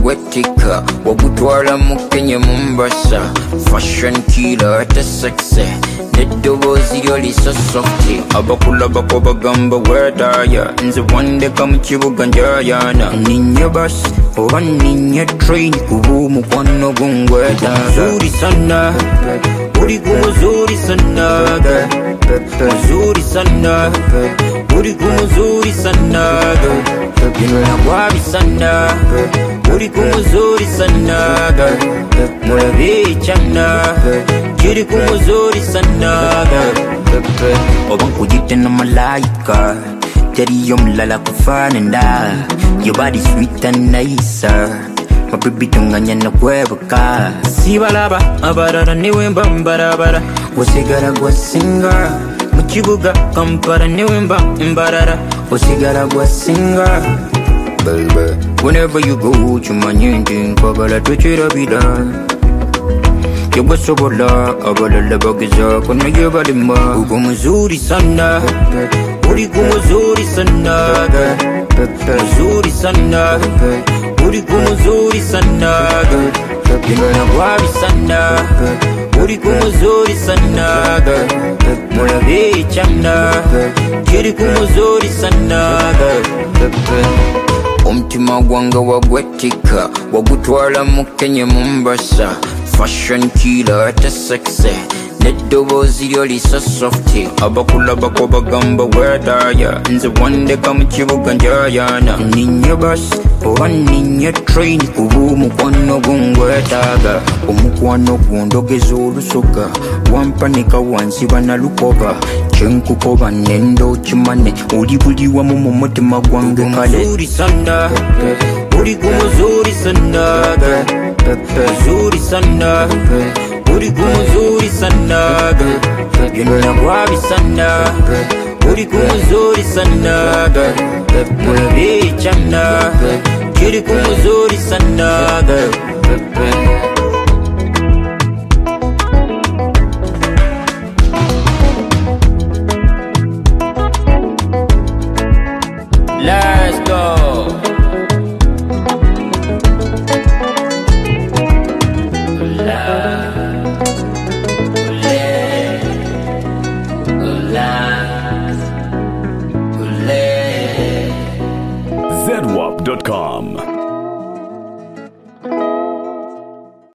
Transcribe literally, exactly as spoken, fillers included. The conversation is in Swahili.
wagwetika wagutwala mu Kenya Mombasa. Fashion killer ate sexy neddobozi lyo liso softy. Abakula bako bagamba wetaya nze wandeka mu kibuga njayana. Ninye bus oba ninye train kubu mukwano gungweta. Muzuri sana uri kumuzuri sana muzuri sana uri kumuzuri sana binagwabi sana uri kumuzuri sana mulabi chana kiri kumuzuri sana. Oba nkujite na malaika teriyo mlala kufanana. Your body sweet and nice, my baby tunganya na kwebuka. Sibalaba abarara niwe mbambarabara usigara gwasinga mu kibuga Kampala niwe mba mbarara usigara gwasinga. Baby, whenever you go chumanye nkwagala tukirabira. Yobasobola abalala bagiza kono yebalima. Ugo muzuri sana uri kumuzuri sana muzuri sana uri kumuzuri sana binagwabi sana uri kumuzuri sana mulabi chana kiri kumuzuri sana. Omutima gwange wagwetika wagutwala mu Kenya Mombasa. Fashion killer ate sexy neddobozi lyo liso softy. Abakula bako bagamba wetaya nze wandeka mu kibuga njayana. Ninye bus oba ninye train kubu mukwano gungwetaga. Omukwano gundogeza olusoga wampanika wansi banalukoba. Kyenkukoba nendo kimane oli buli wamu mu mutima gwange kale. Muzuri sana uri kumuzuri sana muzuri sana uri kumuzuri sana binagwabi sana uri kumuzuri sana mulabi chana kiri kumuzuri sana.